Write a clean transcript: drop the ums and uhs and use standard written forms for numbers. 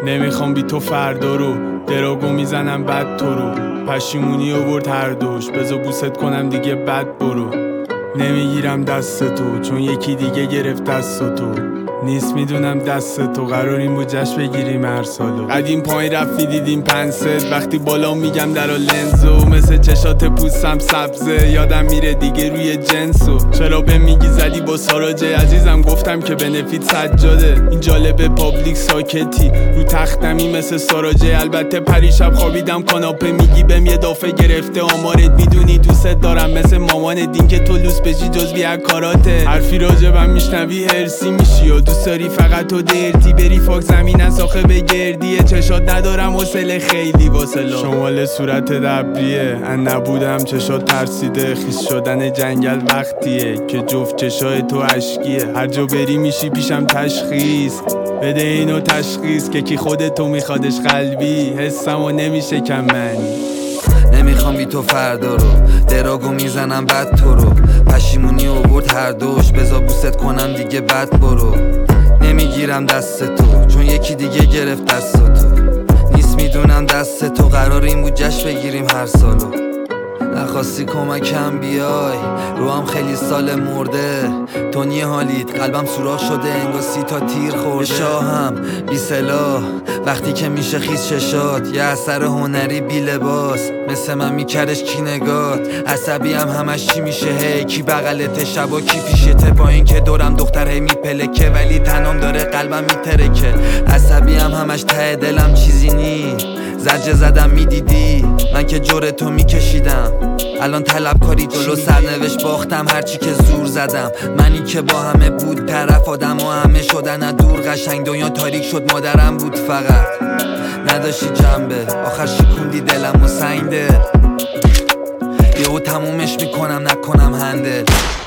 نمیخوام بی تو فردا رو، دراگو میزنم بد تو رو. پشیمونی آورد هر دوش، بذار بوست کنم دیگه بد برو. نمیگیرم دست تو چون یکی دیگه گرفت دست تو. نیست میدونم دست تو، قرار این بود جشن بگیریم هر سالو. قدیم پایین رفتی دیدیم پنست، وقتی بالا میگم درا لنزو. مثل چشات پوستم سبزه، یادم میره دیگه روی جنسو. چرا به میگی زدی با ساراجه عزیزم، گفتم که بنفیت سجاده. این جالبه پابلیک ساکتی، رو تختمی مثل ساراجه. البته پریشب خوابیدم کاناپه، میگی بهم یه دافه گرفته آمارت. میدونی دوست دارم مثل مامان دین که تو لوس بشی جزوی کاراته. حرفی راجبم میشنوی هرسی میشی و دوست داری فقط تو درتی بری فاک زمین از آخه بگردیه. چشات ندارم حوصله خیلی واسلا، شمال صورت دبریه. ان نبودم چشات ترسیده، خیس شدن جنگل وقتیه که جفت چشای تو عشقیه. هر جا بری میشی پیشم تشخیص، بده اینو تشخیص که کی خودتو میخوادش قلبی. حسم و نمیشه کم معنی. نمیخوام بی تو فردا رو، دراگو میزنم بد تو رو. پشیمونی آورد هر دوش، بذار بوست کنم دیگه بد برو. نمیگیرم دست تو چون یکی دیگه گرفت دست تو. نیست میدونم دست تو، قرار این بود جشن بگیریم هر سالو. نخواستی کمکم بیای، رو هم خیلی سال مرده. تو نی حالیت، قلبم سوراخ شده انگار 30 تا تیر خورده. شاهم بی سلاح وقتی که میشه خیس چشات. یه اثر هنری بی لباس، مثل من میکردش کی نگات. عصبی هم همش چی میشه، هی کی بغلت شبا کی پیشته. با این که دورم دختر هی میپلکه، ولی تنام داره قلبم میترکه. عصبی هم همش ته دلم چیزی نی، زجه زدم میدیدی من که جور تو میکشیدم. الان طلبکاری جلو سرنوشت باختم، هرچی که زور زدم. منی که با همه بود طرف، آدم و همه شدن از دور قشنگ. دنیا تاریک شد مادرم بود فقط، نداشتی جنبه. آخر شکوندی دلم و سنگ دل، یهو تمومش میکنم نکنم هندل.